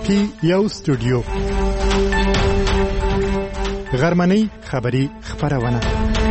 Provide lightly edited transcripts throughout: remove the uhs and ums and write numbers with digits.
کې یو سټوډیو غرمنۍ خبری خبرونه.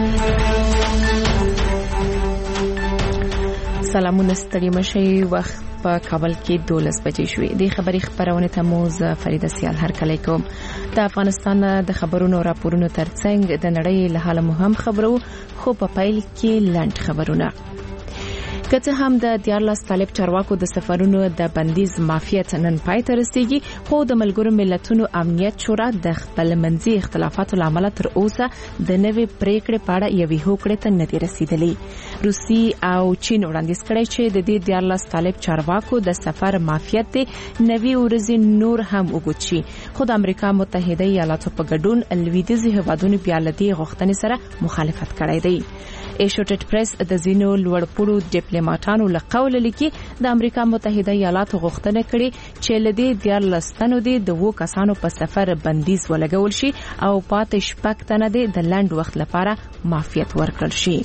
سلامونه ستړي مشي. وخت په کابل کې 12 بجې شوې. د خبری خبرونه ته مو فریده سیال هرکلی کوم. د افغانستان د خبرونو راپورونو ترڅنګ د نړۍ له حاله مهم خبرو خو په پیل کې لنډ خبرونه. که هم د 14 طالب چارواکو د سفرونو د بندیز مافیات نن پای ته رسیدي، خو د ملګرو ملتونو امنیت شورا د خپل منځي اختلافاتو لامل تر اوسه د نوې پریکړې په اړه یوې هوکړې ته نه دی رسیدلی. روسي او چین وړاندیز کړی چې د دې 14 طالب چارواکو د سفر مافیات نوې ورځې نور هم وګوت شي، خو د امریکا متحده ایالاتو په ګډون لویدیځي هیوادونو بیا له دې غوښتنې سره مخالفت کړی دی. ایشوټډ پریس د زینو لوړپوړو ډیپلوماټانو له قول لیکي د امریکا متحده ایالاتو غوښتنه کړې چې لدې 14 تنو د 2 کسانو په سفر بندیز ولګول شي او پاتې شپږ تنه د لنډ وخت لپاره معافیت ورکړل شي.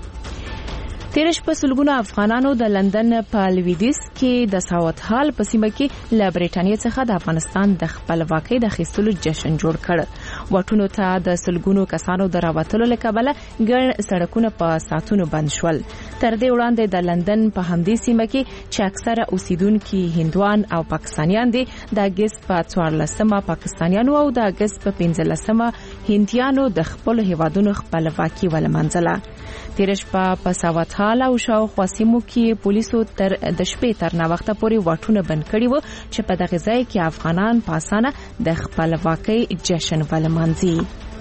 تیرش په سلګونو افغانانو د لندن په لویدیځ کې د ساوت هال په سیمه کې له برېټانیا څخه د افغانستان د خپلواکۍ د اخیستلو جشن جوړ کړ. واټونو ته د سلګونو کسانو د راوتلو له کبله ګڼ سړکونه په ساتونو بند شول. تر دې وړاندې د لندن په همدې سیمه کې چې اکثره اوسیدونکو هندوان او پاکستانیان دي، د اگست په 14مه پاکستانیانو او د اگست په 15مه هندیانو د خپل هیوادونو خپلواکي ولمنځله. تیرش په ساوت هال او شاوخوا سیمو کې پولیسو تر د شپې تر ناوخته پورې واټونه بند کړي وو چې په دغه ځای کې افغانان په اسانه د خپلواکۍ جشن ولمانځي.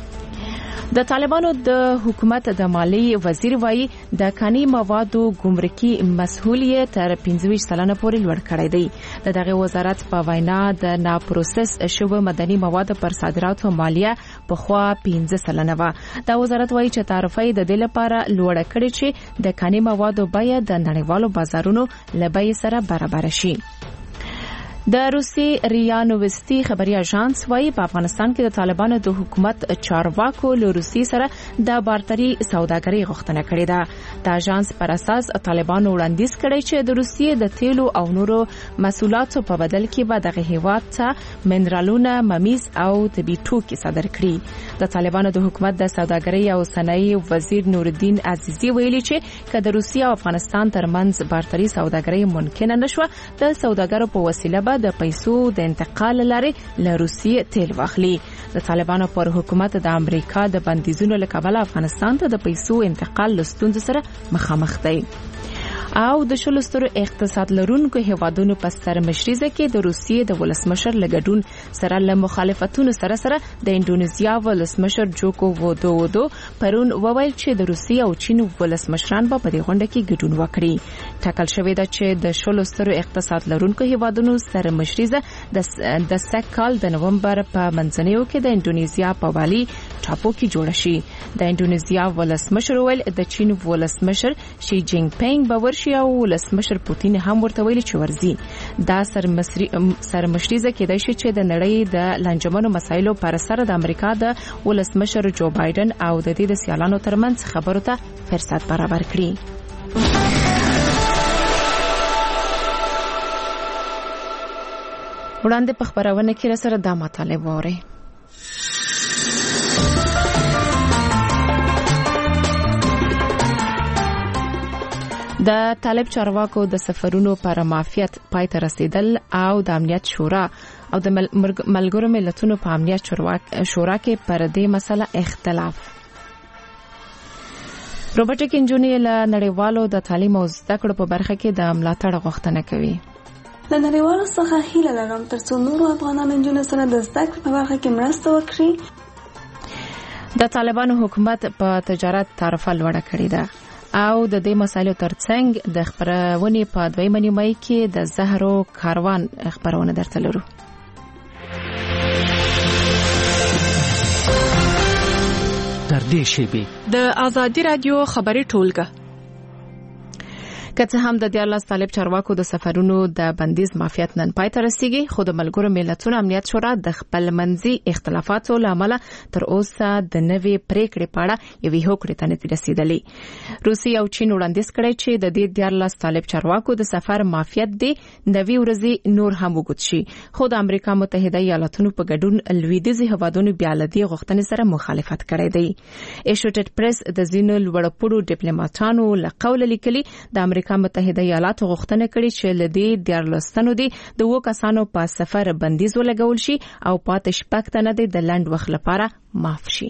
د طالبانو د حکومت د مالی وزیر وایي د کاني موادو ګمرکي مسؤلیت تر 25 سلنه پورې لوړ کړی دی. دغه وزارت په وینا د ناپروسس شوی مدني مواد پر صادراتو مالیه په خوا 15 سلنه و. دا وزارت وایي چې تعرفه د دې لپاره لوړ کړي چې د کاني موادو بیه د نړیوالو بازارونو له بیې سره برابر شي. د روسي ریا نووستي خبري اژانس وايي په افغانستان کې د طالبانو د حکومت چارواکو له روسي سره د بارتري سوداګرۍ غوښتنه کړې ده. د اژانس پر اساس طالبانو وړاندیز کړی چې د روسي د تیلو او نورو محصولاتو په بدل کې به دغه هیواد ته منرالونه، ممیز او طبي توکي صادر کړي. د طالبانو د حکومت د سوداګرۍ او صنایع وزیر نورالدین عزیزی ویلي چې کله د روسي او افغانستان ترمنځ بارتري سوداګرۍ ممکن نه شوه، د سوداګرو په وسیله د پیسو د انتقال لري له روسیې تیل واخلي. د طالبانو پر حکومت د امریکا د بندیزونو له کبله افغانستان ته د پیسو انتقال له ستونزې سره مخامخ دی. او د شلسترو اقتصاد لرونکو هیوادونو په سرمشریزه کې د روسیې د ولسمشر لګډون سره له مخالفتونو سره د انډونیزیا ولسمشر جوکو ویدودو پرون وویل چې د روسیې او چین ولسمشران به په دې غونډه کې ګډون وکړي. ټاکل شوې ده چې د شلسترو اقتصاد لرونکو هیوادونو سرمشریزه د سکهال د نومبر په منځنیو کې د انډونیزیا په بالي ټاپو کې جوړ شي. د انډونیزیا ولسمشر ویل د چین ولسمشر شي جینګ پینګ باور او ولسمشر پوتین هم ورته ویلي چې ورزي. دا سرمشریزه کېدای شي چې د نړۍ د لنجمنو مسایلو پر سر د امریکا د ولسمشر جو بایدن او د دې د سیالانو ترمنځ خبرو ته فرصت برابر کړي. وړاندې په خبرونه کې سره د مطالب وره. د طالب چارواکو د سفرونو پر معافیت پای ته رسیدل او د امنیت شورا او د ملګرو ملتونو په امنیت شورا کې پر دې مسله اختلاف. روبوټیک انجینری له نړیوالو د تعلیم او زده کړو په برخه کې د ملاتړ غوښتنه کوي. د نړیوالو څخه هیله لرم ترڅو نورو افغانانو انجونو سره د زده کړې په برخه کې مرسته وکړي. د طالبانو حکومت په تجارت تعرفه لوړه کړې ده او د دې مسایلو ترڅنګ د خبرونه په دویمه نیمه کې د زهرو کاروان خبرونه درته لرو. تر دې شی به د ازادي رادیو خبري ټولګه که څه هم د 14 طالب چارواکو د سفرونو د بندیز معافیت نن پای ته رسیږي، خو د ملګرو ملتونو امنیت شورا د خپل منځي اختلافاتو لامل تر اوسه د نوې پریکړې په اړه یوې هوکړې ته نه رسیدلې. روسیه او چین وړاندیز کړی چې د دې 14 طالب چارواکو د سفر معافیت دی نوې ورځې نور هم وګت شي، خو د امریکا متحده ایالاتونو په ګډون لویدیځي هوادونو بیا له دې غوښتنې سره مخالفت کړی دی. ایسوسییټډ پریس د ځینو لوړپوړو ډیپلوماټانو له قوله لیکلي د امریکا متحده ایالاتو غوښتنه کړې چې له دې 14 تنو دي د 2 کسانو په سفر بندیز ولګول شي او پاتې شپږ تنه دي د لنډ وخت لپاره معاف شي.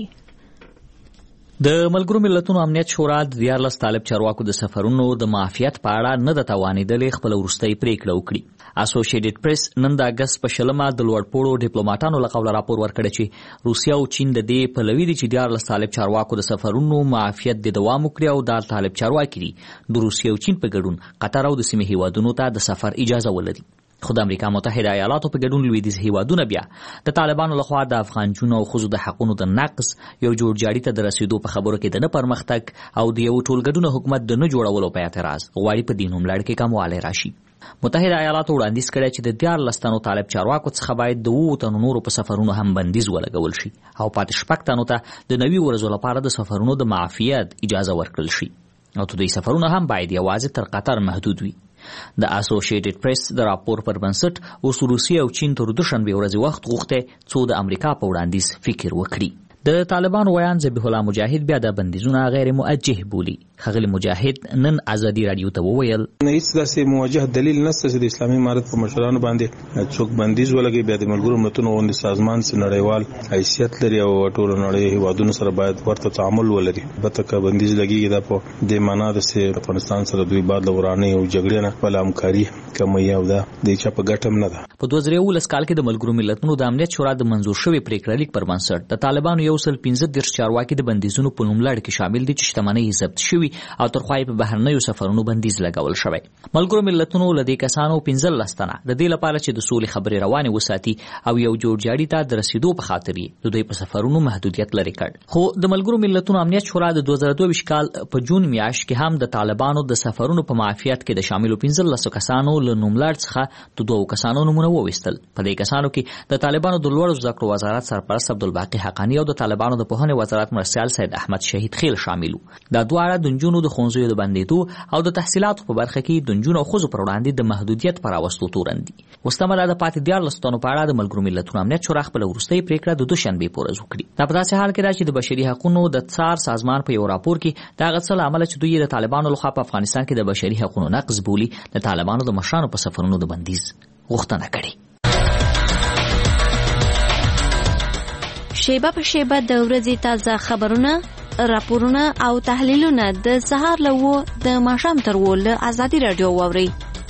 د ملګرو ملتونو امنیت شورا د 14 طالب چارواکو د سفرونو د معافیت په اړه نه د توانیدلې خپل وروستۍ پریکړه وکړي. اسوسییټډ پریس نن د اگست په 20 د لوړپوړو ډیپلوماټانو له قوله راپور ورکړی چې روسیه او چین د دې پلوي دي چې 14 طالب چارواکو د سفرونو معافیت د دوام وکړي او د طالب چارواکي دي د روسیه او چین په ګډون قطر او د سیمې هیوادونو ته د سفر اجازه ولري. خو د امریکا متحده ایالاتو په ګډون لویدیځ هیوادونه بیا د طالبانو لخوا د افغان جنو او خزو د حقوقو د نقض یو جوړجاړي ته د رسیدو په خبرو کې د نه پرمختګ او د یو ټولګډون حکومت د نه جوړولو په اعتراض غواړي په دین هم لړ کې کموالی راشي. متحده ایالاتو وړاندیز کړی چې د 14 تنو طالب چارواکو څخه باید د 2 تنو نورو په سفرونو هم بندیز ولګول شي او پاتې شپږ تنو ته د نوي ورځو لپاره د سفرونو د معافیت اجازه ورکړل شي او دوی سفرونه هم باید یوازې تر قطر محدود وي. د اسوسییټډ پریس د راپور پر بنسټ اوس روسیه او چین تر دوشنبه ورځې وخت غوښته څو د امریکا په وړاندیز فکر وکړي. د طالبانو ویان ذبیح الله مجاهد بیا د بندیزونه غیر موجه بولی. خغلی مجاهد نن ازادي رادیو ته وویل هیڅ داسې موجه دلیل نشته چې د اسلامي امارت په مشرانو باندې څوک بندیز ولګي. بیا د ملګرو ملتونو غونډې سازمان سره نړیوال حیثیت لري او ټول نړۍ هیوادونو سره باید ورته تعامل ولري. البته که بندیز لګیږي دا په د معنا د افغانستان سره دوی بعد لورانه او جګړې نه بل همکاري کوي او دا د چا په ګټم نه ده. په 2019 کال کې د ملګرو ملتونو د امنیت شورا د منظور شوی پریکړه لیک پر بنسټ د طالبانو 115 چارواکي د بندیزونو په نوم لړ کې شامل دي چې شتمنۍ ضبط شوی او تر خو په بهرنیو سفرونو بندیز لګول شوی. ملګرو ملتونو له دې کسانو 15 تنه د دې لپاره چې د سولې خبرې روانې وساتي او یو جوړجاړي ته د رسیدو په خاطر د دوی په سفرونو محدودیت لري کړ. خو د ملګرو ملتونو امنیت شورا د 2022 کال په جون میاشت کې هم د طالبانو د سفرونو په معافیت کې د شاملو 15 کسانو له نوم لړ څخه د 2 کسانو نومونه وویستل. په دې کسانو کې د طالبانو د لوړو زده کړو وزارت سرپرست عبدالباقی حقانی او د طالبانو د پوهنې وزارت مرسیال سید احمد شهید خیل شاملو. دا دواړه د نجونو د ښوونځیو د بندیدو او د تحصیلاتو په برخه کې د نجونو او ښځو پر وړاندې د محدودیت پر راوستو تورن دي. وستمه د پاتې 14 تنو په اړه د ملګرو ملتونو امنیت شورا خپل وروستۍ پریکړه د دوشنبه په ورځ وکړه. دا په داسې حال کې ده چې د بشري حقوقو د څار سازمان په یو راپور کې دا غڅل عمل چې دوی د طالبانو لخوا په افغانستان کې د بشري حقوقو نقض بولی د طالبانو د مشرانو په سفرونو د بندیز غوښتنه کړې. شیبه په شیبه د ورځې تازه خبرونه، راپورونه او تحلیلونه د سهار له 9 د ماښام تر 10 له ازادي رادیو واورئ.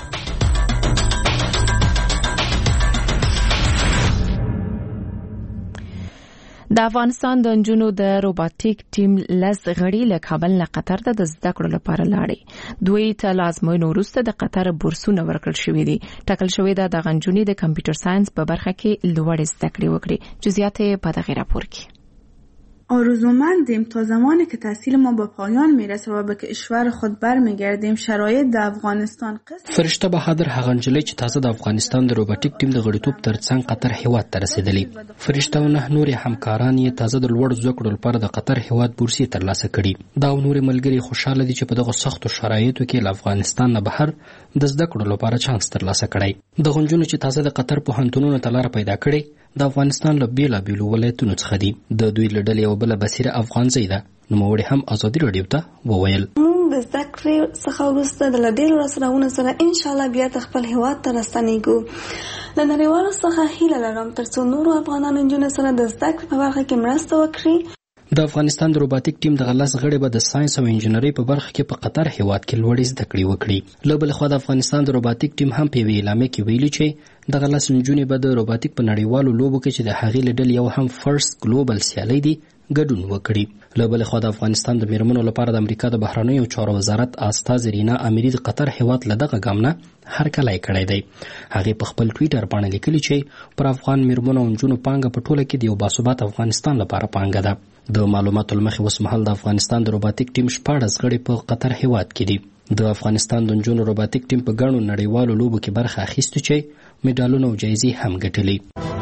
د افغانستان د نجونو د روباټیک ټیم لس غړي له کابل نه قطر ته د زده کړو لپاره لاړې. دوی ته لازمونو وروسته د قطر بورسونه ورکړل شوې دي. ټاکل شوې ده د غنجونې د کمپیوټر ساينس په برخه کې لوړ زده کړې وکړي. جزئیات په دغه راپور کې. آرزومندیم تا زمانی که تحصیل ما به پایان میرسه و به کشور خود برمیگردیم شرایط د افغانستان فرشته بهادر هغه نجلۍ چې تازه د افغانستان د روباټیک ټیم د غړیتوب ترڅنګ قطر هیواد ته رسیدلې. فرشته او نه نور همکاران یې تازه د لوړ زده کړو لپاره د قطر هیواد بورسي ترلاسه کړي. دا نور ملګري خوشاله دي چې په دغه سختو شرایطو کې له افغانستان نه بهر د زده کړو لپاره چانس ترلاسه کړي. د غنجونو چې تازه د قطر پوهنتونونو ته لار پیدا کړي د افغانستان له بیلابیلو ولایتونو څخه دي. د دوی له ډلې یو بله بصیره افغان زوی ده. نوموړي هم ازادي رادیو ته وویل موږ د زده کړې څخه وروسته د ډېرو راسره سره انشاءالله بیا د خپل هیواد ته راستنیږو. د نړیوالو څخه هیله لرم ترڅو نورو افغانانو نجونو سره د زده کړې په برخه کې مرسته وکړي. د افغانستان د روباټیک ټیم د غلس غړي به د ساينس او انجنیري په برخه کې په قطر هیواد کې لوړ زده کړې وکړي. له بل خوا د افغانستان د روباټیک ټیم هم په اعلامیه کې ویلي چې د غلس نجونې به د روباټیک په نړیوالو لوبو کې چې د هغې له ډلې یو هم فرست ګلوبل سیالي دي ګډون وکړي. له بل خوا د افغانستان د میرمنو لپاره د امریکا د بهرنیو چارو وزارت استاذ رینا اميري د قطر هیواد له دغه ګام نه هرکلی کړی دی. هغې په خپل ټویټر باندې لیکلي چې پر افغان میرمنو او نجونو پانګه په ټوله کې د یو باثبات افغانستان لپاره پانګه ده. د معلوماتو له مخې اوس مهال د افغانستان د روباټیک ټیم 14 غړي په قطر هیواد کې دي. د افغانستان د نجونو روباتیک ټیم په ګڼو نړیوالو لوبو کې برخه اخیستې چې میډالونه او جایزې هم ګټلې.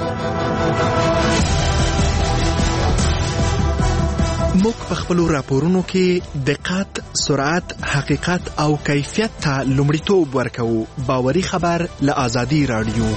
موږ په خپلو راپورونو کې دقت، سرعت، حقیقت او کیفیت ته لومړیتوب ورکوو. باوري خبر له آزادي راډیو.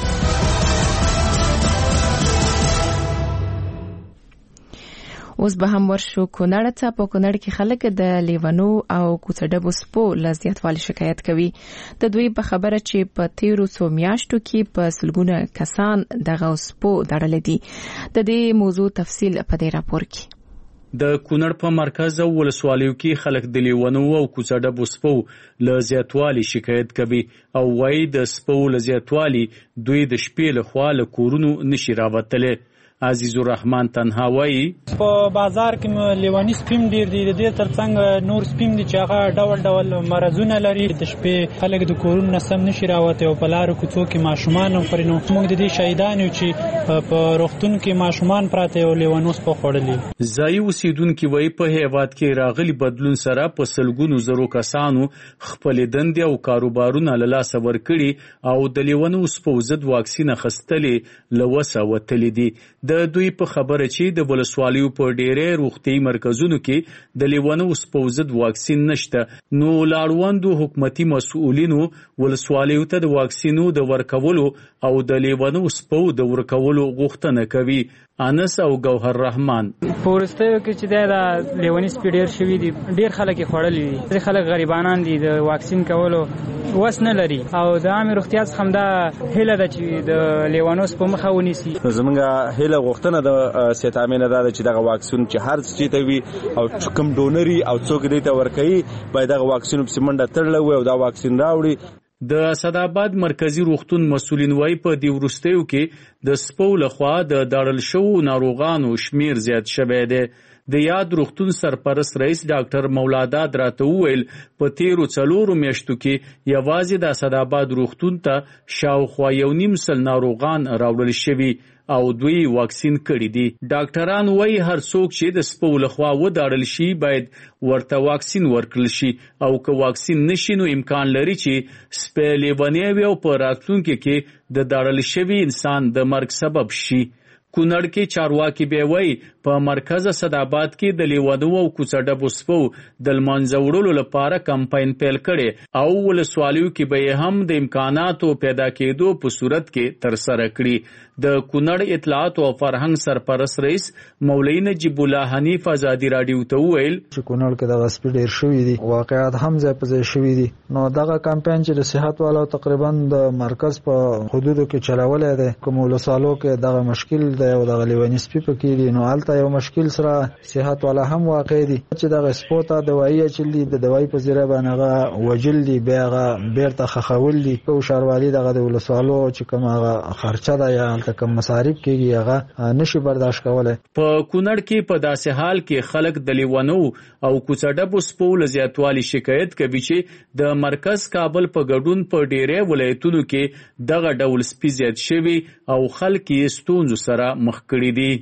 اوس به هم ورشو کونړ ته. په کونړ کې خلک د لیونو او کوڅه ډبو سپو له زیاتوالي شکایت کوي. د دوی په خبره چې په تیرو څو میاشتو کې په سلګونه کسان دغه سپو دړلې دي. د دې موضوع تفصیل په دې راپور کې. د کونړ په مرکز او ولسوالیو کې خلک د لیونو او کوڅه ډبو سپو له زیاتوالي شکایت کوي او وایي د سپو له زیاتوالي دوی د شپې له خوا له کورونو نشي راوتلی. عزیز الرحمن تنها وایي په بازار کې لیوانی سپیم ډیر دي. د دې ترڅنګ نور سپیم دي چې هغه ډول ډول مرزونه لري. د شپې خلک د کورونو سم نشي راوته او په لارو کوڅو کې ماشومان هم پرینو. موږ د دې شهیدان یو چې په روغتون کې ماشومان پراته او لیوانو سپو خوړلي. ځایي اوسیدونکي وایي په هیواد کې راغلي بدلون سره په سلګونو زرو کسانو خپل دندې او کاروبارونه له لاسه ورکړي او د لیوانو سپو ضد واکسین اخیستلې له وسه وتلي دي. د دوی په خبره چې د ولسوالیو په ډېرې روغتي مرکزونو کې د لیونو سپو ضد واکسین نشته، نو لاړوندو حکومتي مسؤلینو ولسوالیو ته د واکسینو د ورکولو او د لیونو سپو د ورکولو غوښتنه کوي. انس او گوهر رحمان پورستیو کې چې دا لیونی سپی ډیر شوی دي، ډیر خلک یې خوړلي دي. ځکه خلک غریبانان دي، د واکسین کولو وس نه لري او د عامه روغتیا څخه هم دا هیله ده چې د لیوانو سپو مخه ونیسي. زمونږ هیله غوښتنه د سیاست امنه ده چې دغه واکسین چې هر څه ته وي او کوم ډونري او څوک دې ته ورکړي باید دغه واکسین په سیمنډه تړلې وي او دا واکسین راوړي. د اسداباد مرکزی روغتون مسؤلین وایي په دې وروستیو کې د سپو لخوا د داړل شوو ناروغانو شمیر زیات شوی دی. د یاد روغتون سرپرست رئیس ډاکټر مولاداد راته وویل په تیرو 4 میاشتو کې یوازې د اسداباد روغتون ته شاوخوا 1.5 سل ناروغان راوړل شوي او دوی واکسین کړي دي. ډاکټران وایي هر څوک چې د سپو لخوا وداړل شي باید ورته واکسین ورکړل شي او که واکسین نشي نو امکان لري چې سپی لیونی وي او په راتلونکي کې د داړل شوي انسان د مرګ سبب شي. کونړ کې چارواکي به وایي په مرکز اسداباد کې د لیونو او کوڅه ډبو سپو د لمانځه وړلو لپاره کمپاین پیل کړي او ولسوالیو کې به هم د امکاناتو پیدا کېدو په صورت کې ترسره کړي. د کونړ اطلاعات او فرهنګ سرپرست رئیس مولوی نجیب الله حنیف آزادي راډیو ته وویل چې کونړ کې د غصب ډیر شوی دي، واقعات هم ځای په ځای شوی دي. نو دغه کمپاین چې د صحت والو تقریبا د مرکز په حدودو کې چلولای دی، کوم ولسوالو کې دغه مشکل دی او دغه لیونی سپی پکې دي، نو الته یو مشکل سره صحت والا هم واقع دي چې دغه سپو ته دوايي چلی د دوايي په ذریعہ باندې وجل دي، بیا بیرته خخول دي. او شاروالي دغه د ولسوالو چې کوم هغه خرچه ده یا کم مصارف کېږي هغه نشي برداشت کولای. په کونړ کې په داسې حال کې خلک د لیونو او کوڅه ډبو سپو له زیاتوالي شکایت کوي چې د مرکز کابل په ګډون په ډېرې ولایتونو کې دغه ډول سپي زیات شوي او خلک یې ستونزو سره مخ کړي دي.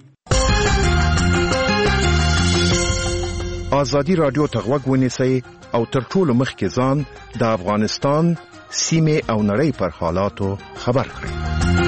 آزادي رادیو ته غوږ ونیسئ او تر ټولو مخکې ځان د افغانستان سیمې او نړۍ پر حالاتو خبر کړئ.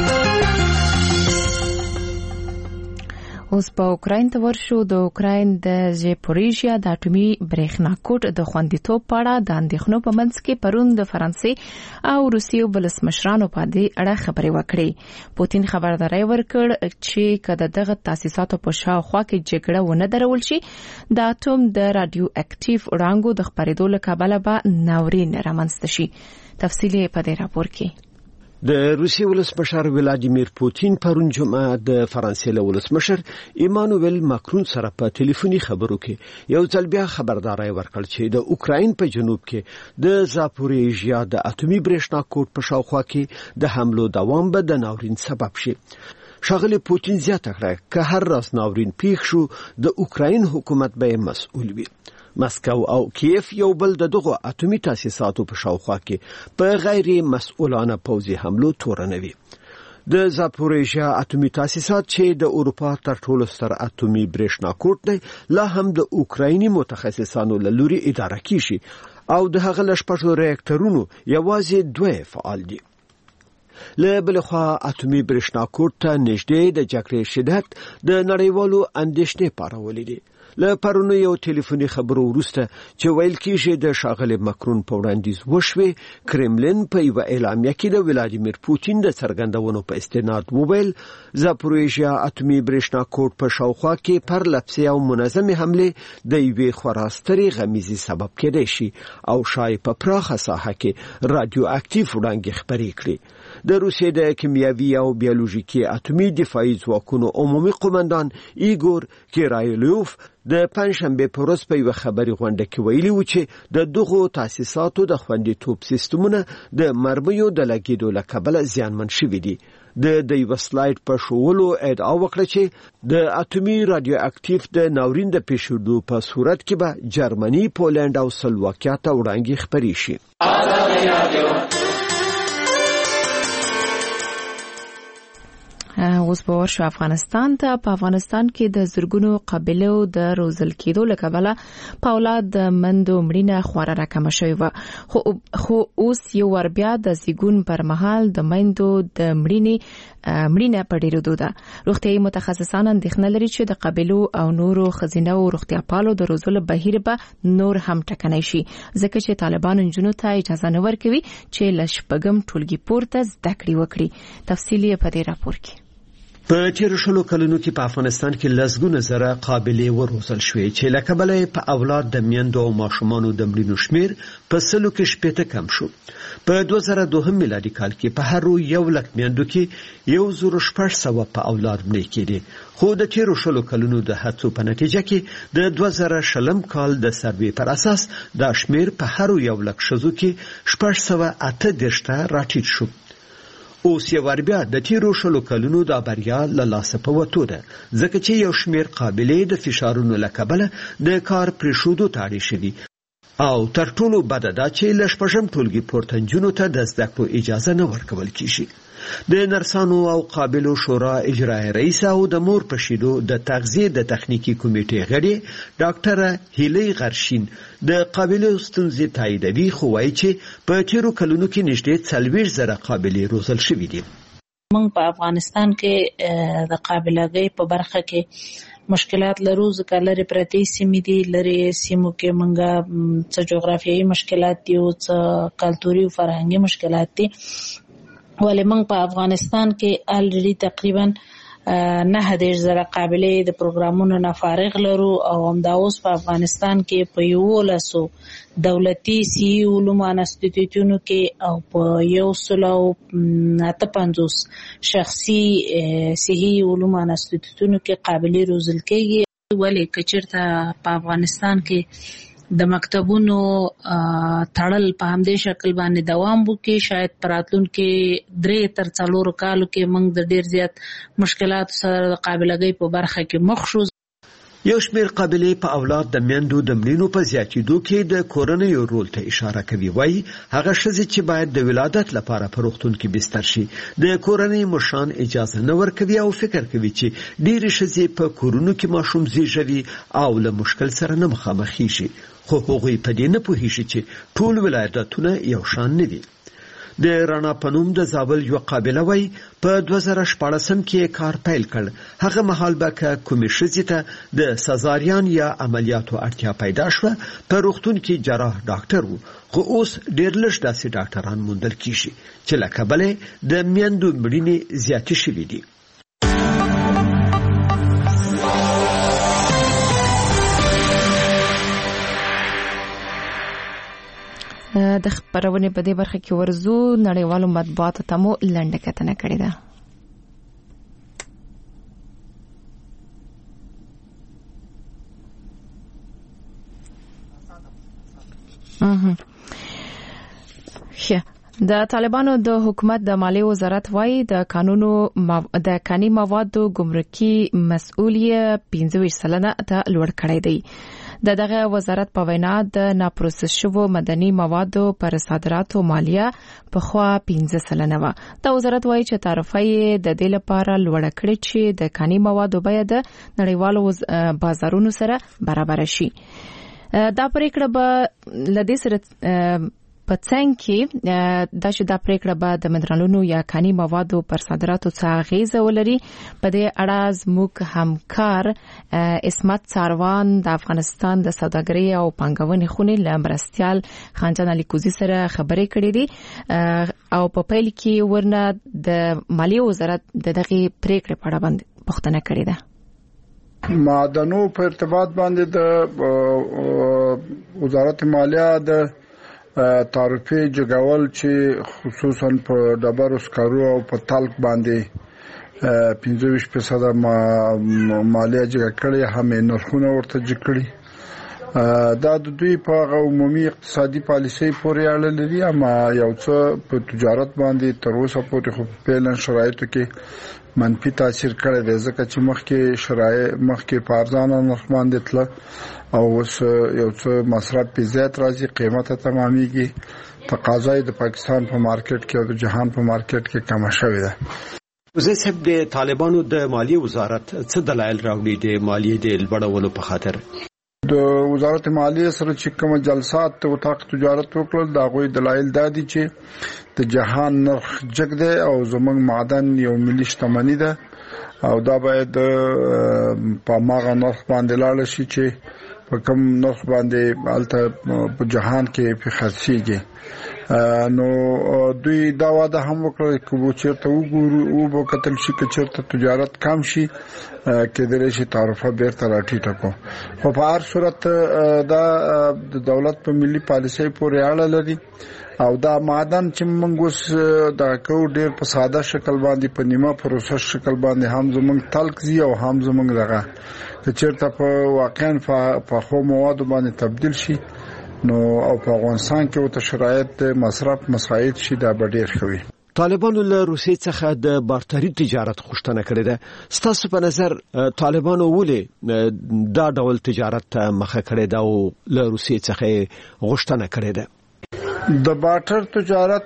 اوس په اوکراین ته ورشو. د اوکراین د زاپوریژیا د اټومي برېښنا کوټ د خوندیتوب په اړه د اندېښنو په منځ کې پرون د فرانسې او روسیې ولسمشرانو په دې اړه خبرې وکړې. پوتین خبرداری ورکړ چې کله دغه تاسیساتو په شاوخوا کې جګړه ونه درول شي د اټوم د رادیو اکټیو وړانګو د خپرېدو له کبله به ناورین رامنځته شي. تفصیل په دې راپور کې. د روسیې ولسمشر ولادیمیر پوتین پرون جمعه د فرانسې له ولسمشر ایمانوئل ماکرون سره په ټلیفوني خبرو کې یو ځل بیا خبرداری ورکړ چې د اوکراین په جنوب کې د زاپوریژیا د اټومي برېښنا کوټ په شاوخوا کې د حملو دوام به د ناورین سبب شي. ښاغلی پوتین زیاته کړه که هر راز ناورین پیښ شو د اوکراین حکومت به مسؤل وي. مسکو او کیف یو بل د دغه اټومي تاسیساتو په شاوخوا کې په غیر مسؤلانه پوځي حملو تورنوي. د زاپوریژیا اټومي تاسیسات چې د اروپا تر ټولو ستر اټومي برېښنا کوټ دی لا هم د اوکرایني متخصصانو له لوري اداره کیږي او د هغه له 6 ریاکټرونو یوازې 2 فعال دي. له بل خوا اتومي برېښنا کوټ ته نږدې د جګړې شدت د نړیوالو اندېښنې پارولې دي. له پرونی یو ټلیفوني خبرو وروسته چې ویل کېږي د ښاغلي ماکرون په وړاندیز وشوي، کرملین په یو اعلامیه کې د ولادیمیر پوتین د څرګندونو په استناد وویل زاپوریژیا اتومي برېښنا کوټ په شاوخوا کې پر لفظي او منظمې حملې د یوې خورا سترې غمیزې سبب کېدای شي او شاید په پراخه ساحه کې رادیو اکټیو وړانګې خپرې کړي. د روسیې د کیمیاوي او بیولوژیکي اتومي دفاعي ځواکونو عمومي قومندان ایګور کیرایلوف د پنځشنبه په ورځ په یو خبري غونډه کې ویلي و چې د دغو تاسیساتو د خوندیتوب سیستمونه د مرمیو د لګیدو له کبله زیانمن شوي دي. د یو سلاید په شوولو ادعا وکړه چې د اتومي رادیو اکټیو د ناورین د پیښېدو په صورت کې به جرمني، پولند او سلواکیا ته وړاندې خپرې شي. اوس به ورشو افغانستان ته. په افغانستان کې د زرګونو قبیلو د روزل کېدو له کبله په اولاد د مندو مړینه خورا راکمه شوې وه، خو اوس یو ور بیا د زیږون پر مهال د مندو د مړینه په ډېرېدو ده. روغتیايي متخصصان اندېښنه لري چې د قبیلو او نورو ښځینه او روغتیاپالو د روزلو بهیر به نور هم ټکنی شي، ځکه چې طالبان نجونو ته اجازه نه ورکوي چې له 6 ټولګي پورته زده کړې وکړي. تفصیل یې په دې راپور کې. په تیر شلو کلونو کې په افغانستان کې لسګونه زره قابلې وروزل شوې چې له کبله په اولاد د میندو او ماشومانو د مړینو شمیر په 100 کې 80 کم شو. په 2002 میلادي کال کې په هر 100,000 میندو کې 1600 په اولاد مړې کېدې، خو د تیر شلو کلونو د هڅو په نتیجه کې د 2000 کال د سروې پر اساس دا شمیر په هر 100,000 ښځو کې 638 ته راټیټ شو. اوس یې ور بیا د تیرو شلو کلونو دا بریا له لاسه په وتو ده، ځکه چې یو شمیر قابلې د فشارونو له کبله د کار پرېښودو ته اړ شوي او تر ټولو بده ده چې له 6 ټولګي پورته نجونو ته د زده کړو اجازه نه ورکول کیږي. د نرسانو او قابلو شورا اجرایي رئیس او د مور په شیدو د تغذیه د تخنیکی کمیټې غړي ډاکټر هیلې غرشین د قابلو ستونزې تاییدوي، خو وايي چې په تیرو کلونو کې نږدې 40 زره قابلې روزل شوي دي. موږ په افغانستان کې د قابلګۍ په برخه کې مشکلات لرو، ځکه لري پرتې سیمې دي، لري سیمو کې موږ څه جغرافیایي مشکلات دي او څه کلتوري او فرهنګي مشکلات دي. ولې موږ په افغانستان کې الریډي تقریبا 9 زره قابلې د پروګرامونو نه فارغ لرو او همدا اوس په افغانستان کې په 11 دولتي صحي علومو انسټیټیوټونو کې او په 158 شخصي صحي علومو انسټیټیوټونو کې قابلې روزل کېږي. ولې کچرته په افغانستان کې د مکتبونو تړل په همدې شکل باندې دوام وکړي، شاید پراتلونکو 3 تر 4 کالو کې موږ د ډیر زیات مشکلاتو سره د قابلګۍ په برخه کې مخ شو. یو شمیر قابلې په اولاد د میندو د مړینو په زیاتېدو کې د کورنۍ رول ته اشاره کوي. وایي هغه ښځې چې باید د ولادت لپاره په روغتون کې بستر شي د کورنۍ مشران اجازه نه ورکوي او فکر کوي چې ډېرې ښځې په کورونو کې ماشوم زیږوي او له مشکل سره نه مخامخېږي، خو هغوی په دې نه پوهیږي چې ټول ولایتونه یو شان نه دي. د رانا پنوم د زابل یو قابله وای په 2014 کې کار پیل کړ. هغه مهال به کومې ښځې ته د سزاریان یا عملیاتو اړتیا پیدا شوه په روغتون کې جراح ډاکټر وو، خو اوس ډېر لږ داسې ډاکټران موندل کیږي چې له کبله د میندو مړینې زیاتې شوې دي. د خبرونه په دې برخه کې ورزو نړیوالو مطبوعاتو ته مو لنډه کتنه کړې ده. د طالبانو د حکومت د مالیې وزارت وايي د کاني موادو ګمرکي مسؤلیت 25% ته لوړ کړی دی. دغه وزارت په وینا د ناپروسس شوو مدني موادو پر صادراتو مالیه په خوا 15% و. د وزارت وايي چې تعرفه یې د دې لپاره لوړ کړی چې د کاني موادو بیه د نړیوالو بازارونو سره برابر شي. دا پریکړه به لدې سره په څنګه کې دا پریکړه به د منرالونو یا کاني موادو پر صادراتو څه اغیزه ولري. په دې اړه زموږ همکار اسمت ساروان د افغانستان د سوداګرۍ او پانګونې خونې له مرستیال خانجان الیکوزي سره خبرې کړې دي او په پیل کې ورنه د مالیې وزارت د دغه پریکړې په اړه باندې پوښتنه کړې ده. معدنو په ارتباط باندې د وزارت مالیه د تعرفه جګول چې خصوصا په ډبرو سکرو او په تلک باندې 25% مالیه جګه کړې هم نرخونه ورته جګ کړي. دا د دوی په عمومي اقتصادي پالیسۍ پورې اړه لري اما یو څه په تجارت باندې تر اوسه پورې خو په پیلن شرایطو کې منفي تاثیر کړی دی ځکه چې مخکې په ارزانه نرخ باندې تله او اوس یو څه مصرف په زیات راځي قیمت تمامېږي تقاضا د پاکستان په مارکیټ کې او د جهان په مارکیټ کې کم شوې ده. وزیر صاحب د طالبانو د مالیې وزارت څه دلایل راوړي د مالیې د لوړولو په خاطر؟ د وزارت مالیې سره چې کوم جلسات او اتاق تجارت وکړل دا غوي دلایل دادي چې د جهان نرخ جګ دی او زموږ معدن یو ملي شتمنۍ ده او دا باید په ماغه نرخ باندې لاړ شي چې په کوم نرخ باندې الته په جهان کې په خرڅيږي. نو دوی دا واده هم وکړل چې چیرته وګورو او په کتل شي چې چیرته تجارت کم شي کېدلی شي تعرفه بیرته راټیټه کو. خو په هر صورت دا د دولت په ملي پالیسۍ پورې اړه لري او دا معدن چې موږ اوس دا کو ډېر په ساده شکل باندې په نیمه پروسس شکل باندې هم زموږ تلک زی او هم زموږ دغه چې چیرته په واقعا په خو موادو باندې تبدیل شي نو او په افغانستان کې وته شرایط مصرف مساعد شي دا ډېر خوي. طالبانو له روسیې څخه د بارتري تجارت غوښتنه کړې ده. ستاسو په نظر طالبانو ولې دا ډول تجارت ته مخه کړې ده او له روسیې څخه غوښتنه کړې ده؟ د بارتر تجارت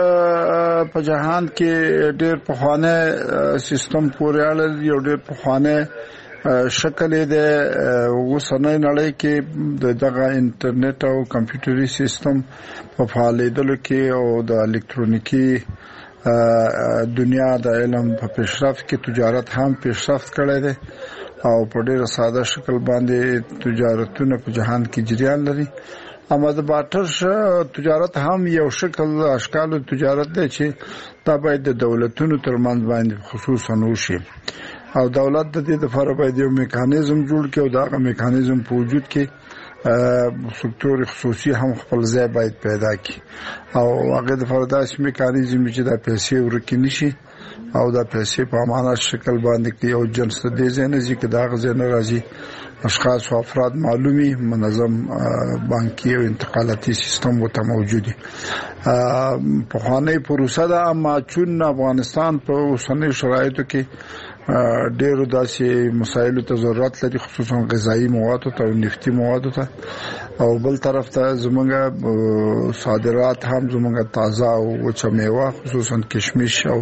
په جهان کې ډېر پخوانی سیستم پورې اړه لري او ډېر پخوانی شکل د وسنۍ نړۍ کې دغه انټرنیټ او کمپیوټري سیستم په فعالیدلو کې او د الکترونیکي دنیا د علم په پیشرفت کې تجارت هم پیشرفت کړی دی او په ډېر ساده شکل باندې تجارتونه په جهان کې جریان لري. اما د بارتر تجارت هم یو شکل اشکال تجارت دی چې دا باید د دولتونو ترمنځ باندې خصوصا وشي او دولت د دې لپاره باید یو میکانیزم جوړ کړي او دا میکانیزم په وجود کې سکتور خصوصي هم خپل ځای باید پیدا کړي او هغه د لپاره داسې میکانیزم چې د پیسې ورکې نشي او د پیسې په امانت شکل باندې کې یو جنس د دې ځای نه چې دا غزه نه راځي اشخاص او افراد معلومي منظم بانکي او انتقالاتي سیستم وته موجودي. په خواني پروسه ده اما چون افغانستان په اوسنۍ شرایطو کې ډېر داسې مسایلو ته ضرورت لري خصوصا غذایی موادو ته او نفتي موادو ته او بل طرف ته زمونږ صادرات هم زمونږ تازه او وچه میوه خصوصا کشمش او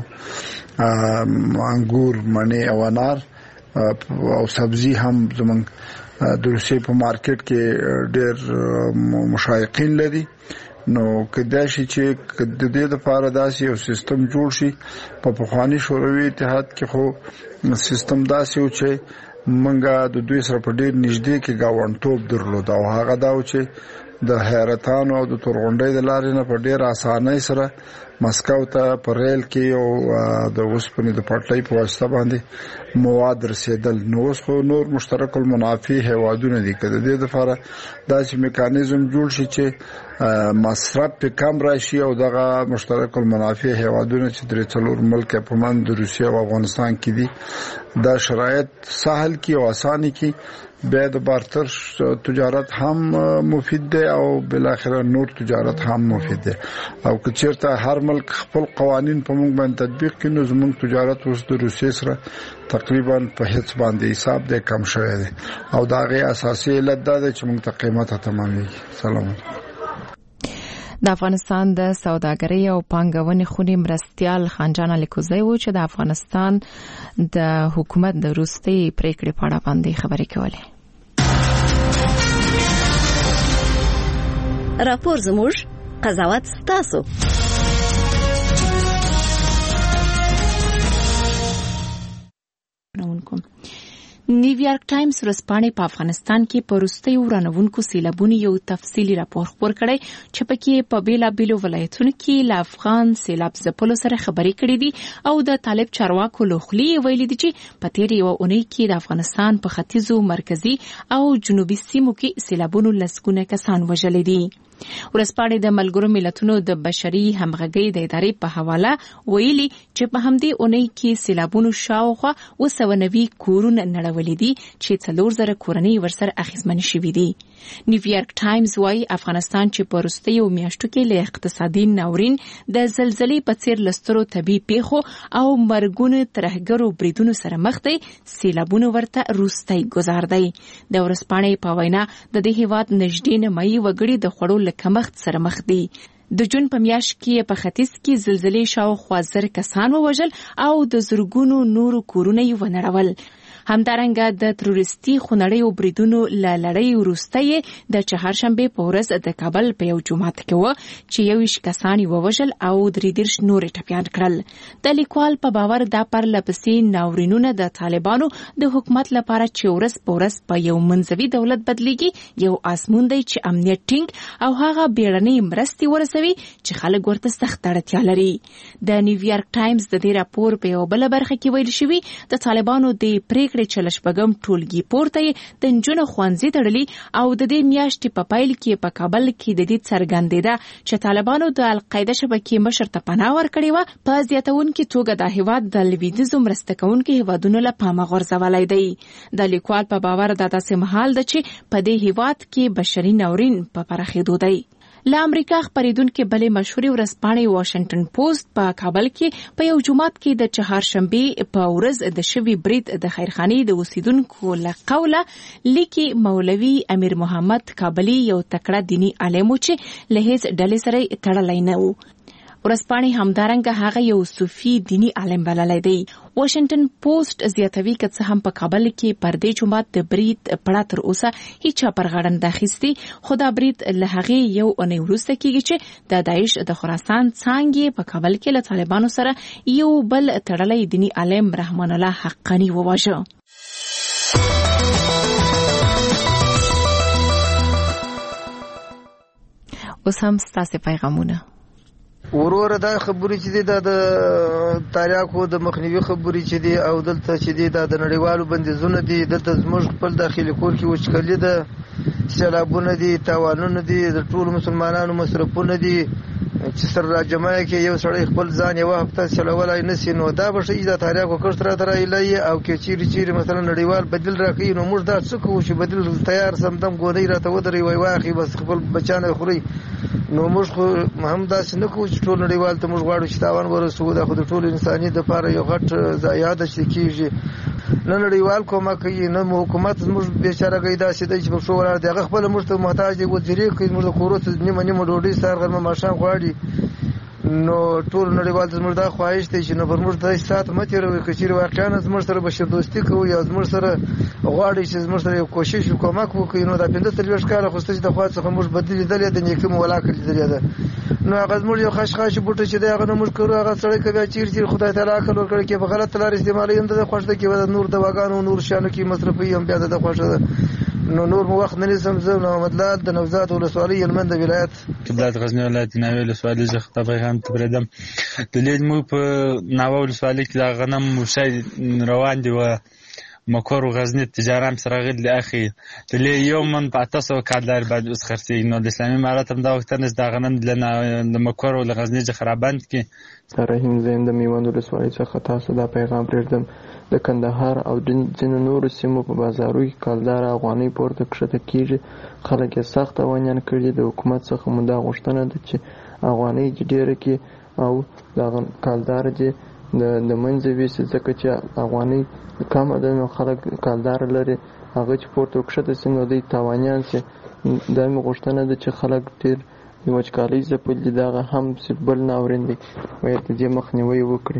انګور مڼې او انار او سبزی هم زمونږ د روسیې په مارکیټ کې ډېر مشایقین لري. نو کدا شي چې د دې لپاره داسې یو سیستم جوړ شي په پخوانی شوروي اتحاد کې خو سیستم داسې و چې منګه د دوی سره په ډېر نږدې کې گاونټوب درلود او هغه دا و چې د حیرتان او د تورغونډۍ د لارې نه په ډېر اسانۍ سره مسکو ته په ریل کې او د اوسپنې د پټلۍ په واسطه باندې مواد رسیدل. نو اوس خو نور مشترک المنافع هیوادونه دي که د دې لپاره داسې میکانیزم جوړ شي چې مصرف په کم راشي او دغه مشترک المنافع هیوادونه چې درې څلور ملک په من د روسیې او افغانستان کې دي دا شرایط سهل کی او اساني کی بیا د بارتر تجارت هم مفید دی او بل اخر نور تجارت هم مفید دی او که چیرته هر ملک خپل قوانین په موږ باندې تطبیق کړي نو زموږ تجارت اوس د روسیې سره تقریبا په هیڅ باندې حساب دی کم شوی دی او دا غي اساسي علت دا دی چې موږ ته قیمت تمامېږي. سلام. د افغانستان د سوداګرۍ او پانګونې خونې مرستیال خانجان الیکوزی و چې د افغانستان د حکومت د وروستۍ پریکړې په اړه باندې خبرې کولې. راپور زموږ، قضاوت تاسو. نیویارک ټایمز ورځپاڼې په افغانستان کې په وروستیو ورانوونکو سیلابونو یو تفصیلي راپور خپور کړی چې پکې په بیلابیلو ولایتونو کې له افغان سیلاب ځپلو سره خبرې کړې دي او د طالب چارواکو له خولې ویلي دي چې په تېرې یوه اونۍ کې د افغانستان په ختیځو، مرکزي او جنوبي سیمو کې سیلابونو لسګونه کسان وژلي دي. ورځپاڼې د ملګرو ملتونو د بشري همغږۍ د ادارې په حواله ویلي چې په همدې اونۍ کې سیلابونو شاوخوا 290 کورونه نړولي دي چې 4000 کورنۍ ورسره اخیستمن شوي دي. نیویارک ټایمز وايي افغانستان چې په وروستیو میاشتو کې له اقتصادي ناورین، د زلزلې په څیر لسترو طبي پیښو او مرګونو ترهګرو بریدونو سره مخ دي، سیلابونو ورته روستی گزار دی. د ورځپاڼې په وینا د دې هیواد نږدې نیمایي وګړي د خوړو له کمښت سره مخ دي. د جون په میاشت کې په ختیځ کې زلزلې شاوخوا 1000 کسان ووژل او د زرګونو نورو کورونه یې ونړول. همدارنګه د تروریستي خونړیو بریدونو له لړۍ وروسته د چهارشنبه په ورځ د کابل په یو جومات کې و چې 21 کسان یې ووژل او 33 نور ټپیان کړل. د لیکوال په باور دا پرلپسې ناورینونه د طالبانو د حکومت لپاره چې ورځ په ورځ په یو منځوي دولت بدلیږي یو آسمون دی چې امنیت ټینګ او هغه بیړنۍ مرستې ورسوي چې خلک ورته سخت اړتیا لري. د نیویارک ټایمز د دې راپور په یو بل برخه کې ویل شوی د طالبانو د پریکړې چې لشپږم ټولګي پورته د نجونو ښوونځي تړلي او د دې میاشتې په پیل کې په کابل کې د دې څرګندېده چې طالبانو د القاعده شبکې مشر ته پناه ورکړې وه په زیاتونکي توګه د هیواد د لویدیځو مرسته کوونکو هیوادونو له پامه غورځولی دی. د لیکوال په باور دا داسې مهال ده چې په دې هیواد کې بشري ناورین په پراخېدو دی. له امریکا خپریدونکو بلې مشهورې ورځپاڼې واشنگټن پوسټ په کابل کې په یو جومات کې د چهارشنبه په ورځ د شوي برید د خیرخانې د اوسیدونکو له قوله لیکي مولوي امیر محمد کابلی یو تکړه دینی عالم و چې له هیڅ ډلې سره تړلی نه و. ورځپاڼې همدارنګه هغه یو صوفي دینی عالم بللی دی. واشنگټن پوسټ زیاتوي که څه هم په کابل کې پر دې جومات د برید پړه تر اوسه هیچا پر غاړه نه اخیستې، خو دا برید له هغې یو اونۍ وروسته کېږي چې د داعش د خراسان څانګې په کابل کې له طالبانو سره یو بل تړلی دینی عالم رحمان الله حقانی وواژه. اوس هم ستاسې پیغامونه. وروره دا خبرې چې دي دا د تاریاکو د مخنیوي خبرې چې دي او دلته چې دي دا د نړیوالو بندیزونه دي، دلته زموږ خپل داخلي کور کې وچکلي ده، سیلابونه دي، تاوانونه دي، د ټولو مسلمانانو مصرفونه دي چې سره راجمع کې یو سړی خپل ځان یوه هفته چلولی نشي، نو دا به ښه د تاریاکو کښت راته رایلی او که چیرې مثلا نړیوال بدیل راکوي نو موږ دا څه کوو چې بدیل تیار سمدم ګونۍ راته ودروي وایي واخلي بس خپل بچیان یې خوري. نو موږ خو هم داسې نه کوو چې ټول نړیوال ته موږ غواړو چې تاوان ورسوو. دا خو د ټول انساني دپاره یو غټ ضایعه ده چې کېږي. نه نړیوال کومک کوي نه حکومت زموږ بېچارهګۍ داسې دی چې په پښو ولاړ دی، هغه خپله موږ ته محتاج دی، وزیرې کوي، موږ د کورو ته نیمه ډوډۍ سهار غرمه ماښام غواړي. نو ټول نړیوال ته زموږ دا خواهش دی چې نو پر موږ داسې ساعت مه تېروئ، که چېرې واقعا زموږ سره بشردوستي کوئ او زموږ سره غواړئ چې زموږ سره یو کوشش کومک وکړئ، نو دا 15-30 کاله خو ستاسې د خوا څخه موږ بدي لیدلې ده، نیکي مو ولاکه لیدلې ده. نو هغه زموږ یو خشخاش بوټی چې دی هغه نه موږ کرو، هغه سړی که بیا چیرې خدای تعالی عقل ورکړی کې په غلطه لار استعمالوي هم د ده خوښ ده، کې به د نور دواګانو نور شیانو کې مصرفوي هم بیا د ده خوښه ده. نو نور مو وخت نه نیسم. زه محمد لال د نوزاد ولسوالۍ هلمند ولایت قبلات غزني ولایت ناوې ولسوالۍ څخه ته پیغام تبریدم. د لید مو په ناوه ولسوالۍ کې د غنم موشی روان دي و مکور و غزني تجارام سره غل اخي د لید یومن په 800 کالر بعد اوس خرڅي. نو د اسلامي امارات هم دا وخت نه د غنم د مکور و غزني څخه خرابند کې رحیم زین د میوند ولسوالۍ څخه تاسو دا پیغام پرېږدم. د کندهار او ځینو نورو سیمو په بازارو کې کلدار افغانۍ پورته کښته کېږي، خلک یې سخت اوانیان کړي. د حکومت څخه مو دا غوښتنه ده چې افغانۍ چې ډېره کې او دغه کلدار چې د منځه ویسي، ځکه چې افغانۍ کمه ده نو خلک کلدار لري، هغه چې پورته کښته سي نو دوی تاوانیان سي. دا مې غوښتنه ده چې خلک ډېر د وچکالۍ ځپلي دي، دغه هم بل ناورین دی، باید د دې مخنیوی وکړي.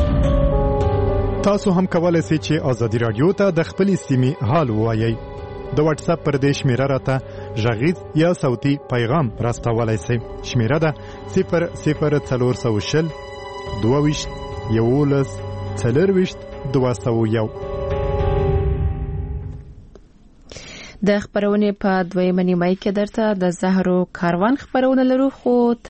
تاسو هم کولای شئ چې ازادي رادیو ته د خپلې سیمې حال ووایئ. د واتس اپ پر دې شمیره راته غږیز یا صوتي پیغام راستولای شئ. شمیره ده 00420 22 11 40 201. د خبرونه په دویمه نیمه کې درته د زهرو کاروان خبرونه لرو، خو